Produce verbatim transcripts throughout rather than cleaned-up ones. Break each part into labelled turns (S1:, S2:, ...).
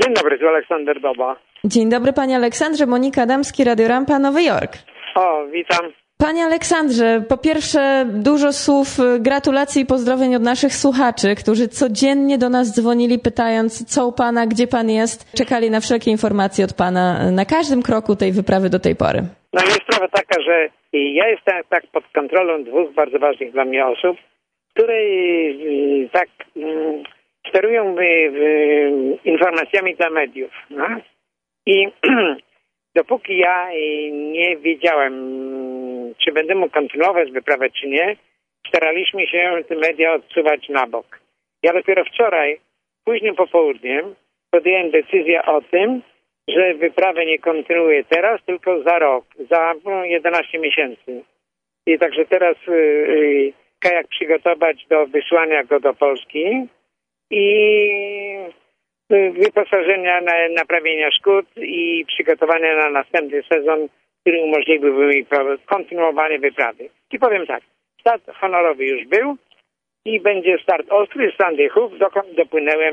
S1: Dzień dobry, tu Aleksander Doba.
S2: Dzień dobry panie Aleksandrze, Monika Adamski, Radio Rampa, Nowy Jork.
S1: O, witam.
S2: Panie Aleksandrze, po pierwsze dużo słów gratulacji i pozdrowień od naszych słuchaczy, którzy codziennie do nas dzwonili pytając, co u pana, gdzie pan jest. Czekali na wszelkie informacje od pana na każdym kroku tej wyprawy do tej pory.
S1: No jest sprawa taka, że ja jestem tak pod kontrolą dwóch bardzo ważnych dla mnie osób, które tak sterują informacjami dla mediów. No? I dopóki ja nie wiedziałem, czy będę mógł kontynuować wyprawę, czy nie, staraliśmy się te media odsuwać na bok. Ja dopiero wczoraj, późnym popołudniem, podjąłem decyzję o tym, że wyprawę nie kontynuuję teraz, tylko za rok, za no, jedenaście miesięcy. I także teraz y, y, kajak przygotować do wysłania go do Polski i y, wyposażenia na naprawienia szkód i przygotowania na następny sezon, który umożliwiłby mi kontynuowanie wyprawy. I powiem tak, start honorowy już był i będzie start ostry, Sandy Hook, dokąd dopłynęłem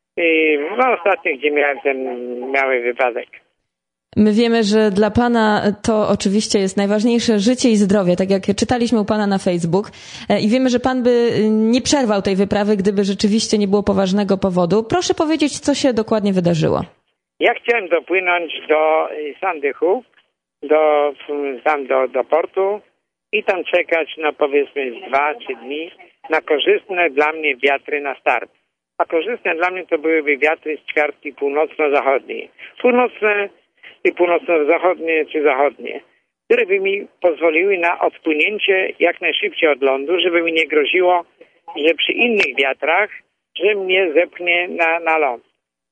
S1: no ostatnio, gdzie miałem ten mały wypadek.
S2: My wiemy, że dla pana to oczywiście jest najważniejsze życie i zdrowie, tak jak czytaliśmy u pana na Facebook. I wiemy, że pan by nie przerwał tej wyprawy, gdyby rzeczywiście nie było poważnego powodu. Proszę powiedzieć, co się dokładnie wydarzyło.
S1: Ja chciałem dopłynąć do Sandy Hook, do, tam do, do portu i tam czekać, no powiedzmy dwa, trzy dni na korzystne dla mnie wiatry na start. A korzystne dla mnie to byłyby wiatry z ćwiartki północno-zachodniej. Północne i północno-zachodnie czy zachodnie, które by mi pozwoliły na odpłynięcie jak najszybciej od lądu, żeby mi nie groziło, że przy innych wiatrach, że mnie zepchnie na, na ląd.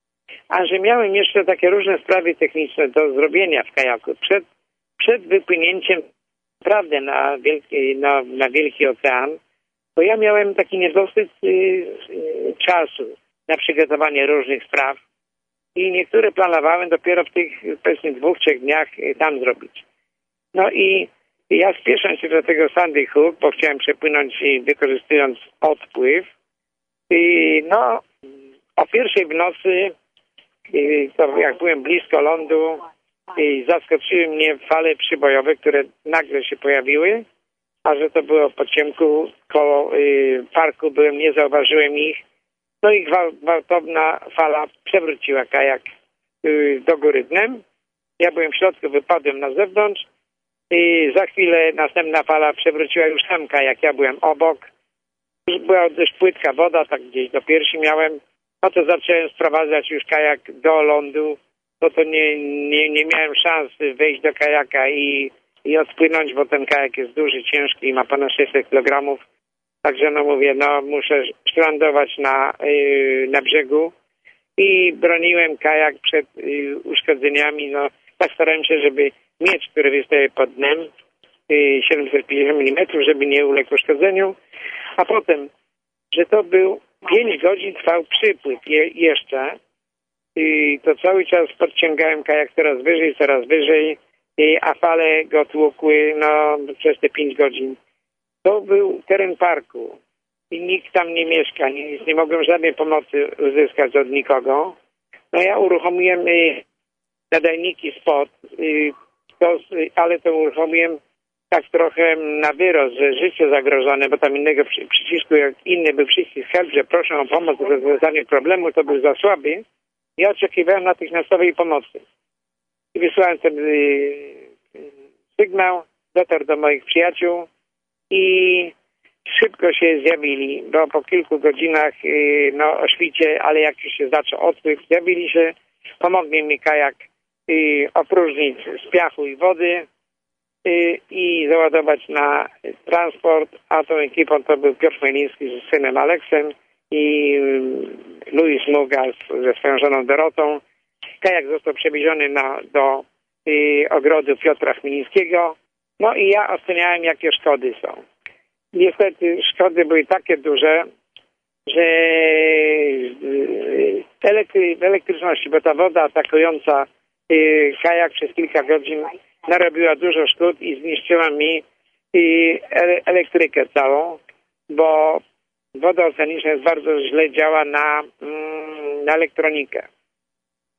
S1: A że miałem jeszcze takie różne sprawy techniczne do zrobienia w kajaku przed, przed wypłynięciem naprawdę na wielki, na, na wielki ocean, bo ja miałem taki niedosyt y, y, czasu na przygotowanie różnych spraw i niektóre planowałem dopiero w tych powiedzmy dwóch, trzech dniach y, tam zrobić. No i ja spieszam się do tego Sandy Hook, bo chciałem przepłynąć y, wykorzystując odpływ. Y, no, o pierwszej w nocy, y, to jak byłem blisko lądu, y, zaskoczyły mnie fale przybojowe, które nagle się pojawiły. A że to było po ciemku koło y, parku, byłem, nie zauważyłem ich. No i gwałtowna fala przewróciła kajak y, do góry dnem. Ja byłem w środku, wypadłem na zewnątrz. I za chwilę następna fala przewróciła już sam kajak, ja byłem obok. Była dość płytka woda, tak gdzieś do piersi miałem. No to zacząłem sprowadzać już kajak do lądu, bo to nie, nie, nie miałem szans wejść do kajaka i i odpłynąć, bo ten kajak jest duży, ciężki i ma ponad sześćset kilogramów. Także no mówię, no muszę lądować na, yy, na brzegu i broniłem kajak przed yy, uszkodzeniami. No tak starałem się, żeby miecz, który wystaje pod dnem, yy, siedemset pięćdziesiąt milimetrów, żeby nie uległ uszkodzeniu. A potem, że to był pięć godzin trwał przypływ je, jeszcze i to cały czas podciągałem kajak coraz wyżej, coraz wyżej. A fale go tłukły no, przez te pięć godzin. To był teren parku i nikt tam nie mieszka, nic, nie mogłem żadnej pomocy uzyskać od nikogo. No ja uruchomiłem y, nadajniki spod, y, to, y, ale to uruchomiłem tak trochę na wyrost, że życie zagrożone, bo tam innego przy, przycisku, jak inny był przycisk help, że proszę o pomoc w rozwiązaniu problemu, to był za słaby. Ja oczekiwałem natychmiastowej pomocy. I wysłałem ten y, sygnał, dotarł do moich przyjaciół i szybko się zjawili, bo po kilku godzinach y, no, o świcie, ale jak już się zaczął odpływ, zjawili się, pomogli mi kajak y, opróżnić z piachu i wody y, i załadować na transport, a tą ekipą to był Piotr Chmieliński z synem Aleksem i y, Louis Muga ze swoją żoną Dorotą. Kajak został przewieziony na, do y, ogrodu Piotra Chmielińskiego. No i ja oceniałem, jakie szkody są. Niestety szkody były takie duże, że y, elektry, elektryczności, bo ta woda atakująca y, kajak przez kilka godzin narobiła dużo szkód i zniszczyła mi y, elektrykę całą, bo woda oceaniczna jest bardzo źle działa na, mm, na elektronikę.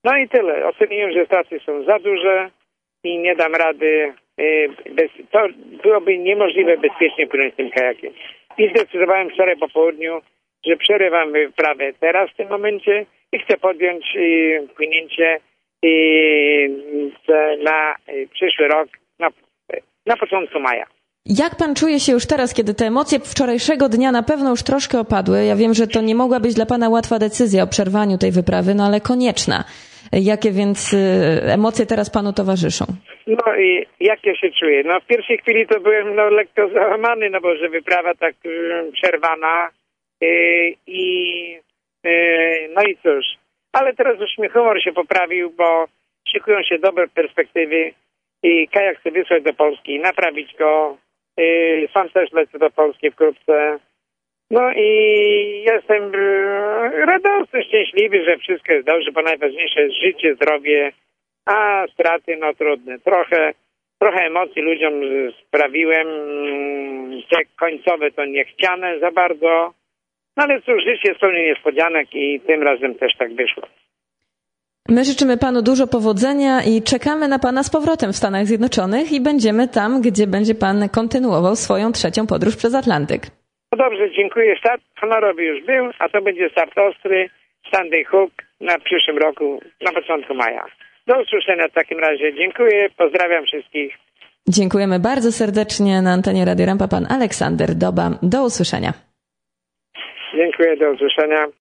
S1: No i tyle. Oceniłem, że stacje są za duże i nie dam rady. Bez, to byłoby niemożliwe bezpiecznie płynąć tym kajakiem. I zdecydowałem wczoraj po południu, że przerywam wyprawę teraz w tym momencie i chcę podjąć y, płynięcie y, na y, przyszły rok, na, na początku maja.
S2: Jak pan czuje się już teraz, kiedy te emocje wczorajszego dnia na pewno już troszkę opadły? Ja wiem, że to nie mogła być dla pana łatwa decyzja o przerwaniu tej wyprawy, no ale konieczna. Jakie więc emocje teraz panu towarzyszą?
S1: No i jak ja się czuję? No w pierwszej chwili to byłem no, lekko załamany, no bo że wyprawa tak y, przerwana y, i y, no i cóż. Ale teraz już mi humor się poprawił, bo szykują się dobre perspektywy i kajak chcę wysłać do Polski, naprawić go. Y, sam też lecę do Polski wkrótce. No i jestem radosny, szczęśliwy, że wszystko jest dobrze, bo najważniejsze jest życie, zdrowie, a straty no trudne. Trochę, trochę emocji ludziom sprawiłem, te końcowe to niechciane za bardzo, no ale cóż, życie jest pełne niespodzianek i tym razem też tak wyszło.
S2: My życzymy panu dużo powodzenia i czekamy na pana z powrotem w Stanach Zjednoczonych i będziemy tam, gdzie będzie pan kontynuował swoją trzecią podróż przez Atlantyk.
S1: No dobrze, dziękuję. Start honorowy już był, a to będzie start ostry, Sandy Hook na przyszłym roku, na początku maja. Do usłyszenia w takim razie. Dziękuję, pozdrawiam wszystkich.
S2: Dziękujemy bardzo serdecznie. Na antenie Radio Rampa pan Aleksander Doba. Do usłyszenia.
S1: Dziękuję, do usłyszenia.